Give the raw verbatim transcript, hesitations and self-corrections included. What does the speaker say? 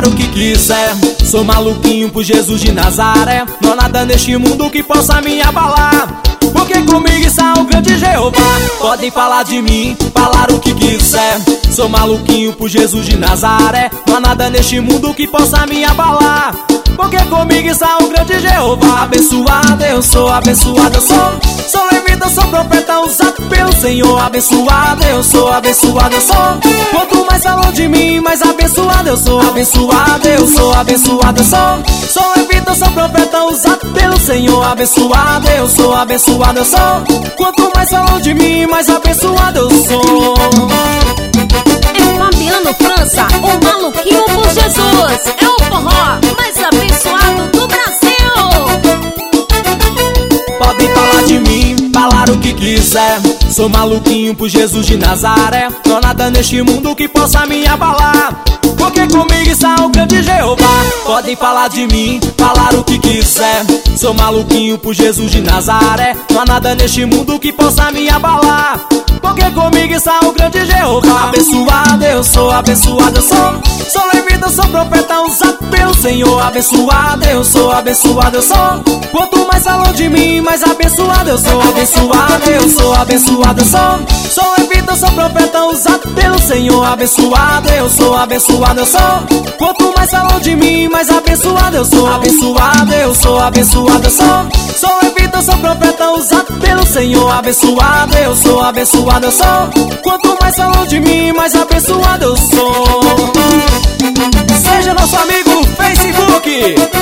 falar o que quiser. Sou maluquinho por Jesus de Nazaré. Não há nada neste mundo que possa me abalar, porque comigo está o grande Jeová. Podem falar de mim, falar o que quiser. Sou maluquinho por Jesus de Nazaré. Não há nada neste mundo que possa me abalar, porque comigo está o grande Jeová. Abençoado eu sou, abençoado eu sou. Sou levita, sou profeta usado pelo Senhor. Abençoado eu sou, abençoado eu sou. Quanto mais falam de mim, mais abençoado eu sou. Abençoado eu sou, abençoado eu sou. Sou levita, sou profeta usado pelo Senhor. Abençoado eu sou, abençoado eu sou. Quanto mais falam de mim, mais abençoado eu sou. É Fabiano França, o maluquinho por Jesus. É o forró mais abençoado do Brasil. Podem falar de mim, falar o que quiser. Sou maluquinho por Jesus de Nazaré. Não há nada neste mundo que possa me abalar, porque comigo está o grande Jeová. Podem falar de mim, falar o que quiser. Sou maluquinho por Jesus de Nazaré. Não há nada neste mundo que possa me abalar, porque comigo está o grande Jeová. Abençoado eu sou, abençoado eu sou. Sou levita, sou profeta usado pelo Senhor. Abençoado eu sou, abençoado eu sou. Quanto mais falam de mim, mais abençoado eu sou. Abençoado eu sou, abençoado eu sou. Sou levita, sou profeta usado pelo Senhor. Abençoado eu sou, abençoado eu sou. Quanto mais falam de mim, mais abençoado eu sou. Abençoado eu sou, abençoado eu sou. Sou levita, sou profeta usado pelo Senhor. Abençoado eu sou, abençoado eu sou. Quanto mais falam de mim, mais abençoado eu sou. Seja nosso amigo Facebook.